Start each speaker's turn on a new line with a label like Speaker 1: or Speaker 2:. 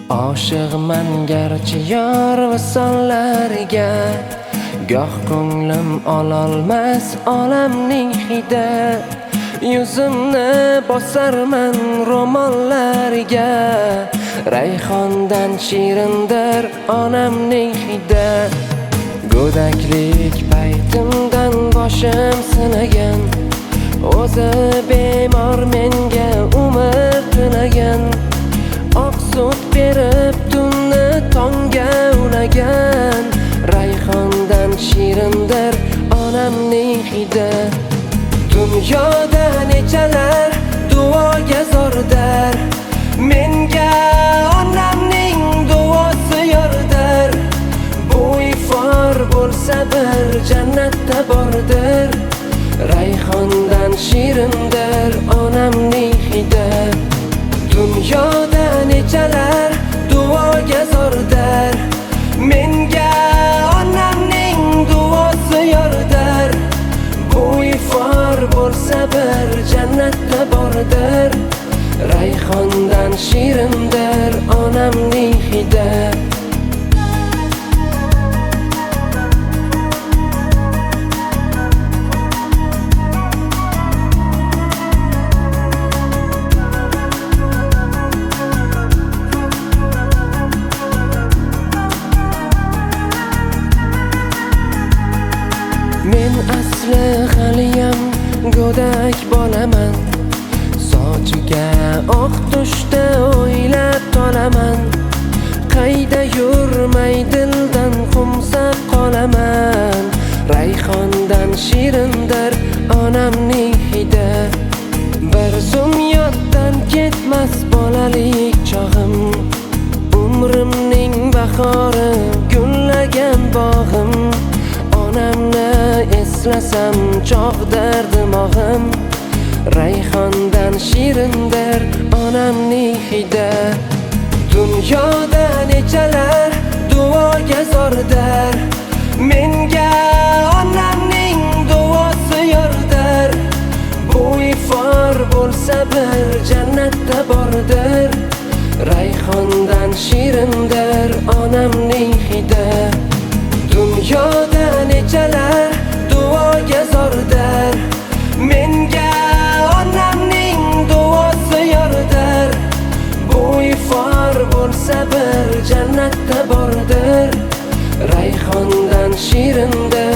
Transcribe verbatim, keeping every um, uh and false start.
Speaker 1: Oshiqman garchi yor visollariga, goh ko'nglim ololmas olamning hidi. Yuzimni bosarman ro'mollariga, rayhondan shirindir onamning hidi. Go'daklik paytimdan boshim sinagan, o'zi bemor menga umr tilagan. Oq sut berib tunni tongga unagan, rayhondan shirindir onamning hidi. Dunyoda nechalar duoga zordir, menga onamning duosi yordir. Bu ifor bo'lsa bir jannatda bordir, rayhondan shirindir onamning hidi. Dunyoda nechalar duoga zordir, menga onamning duosi yordir. Bu ifor bo'lsa bir jannatda bordir, rayhondan shirindir onamning hidi. Men asli haliyam go'dak bolaman, sochiga oq tushda o'ylab qolaman. Qayda yurmay dildan qumsab qolaman, rayhondan shirindir onamning hidi. Bir zum yoddan ketmas bolalik chog'im, umrimning bahori gullagan bog'im. Onamni eslasam chog'dir dimog'im, rayhondan shirindir onamning hidi. Dunyoda nechalar duoga zordir, menga onamning duosi yordir. Bu ifor bo'lsa bir jannatda bordir, rayhondan shirindir onamning hidi. Dunyoda nechalar duoga zordir, menga onamning duosi yordir. Bu ifor bo'lsa bir jannatda bordir, rayhondan shirindir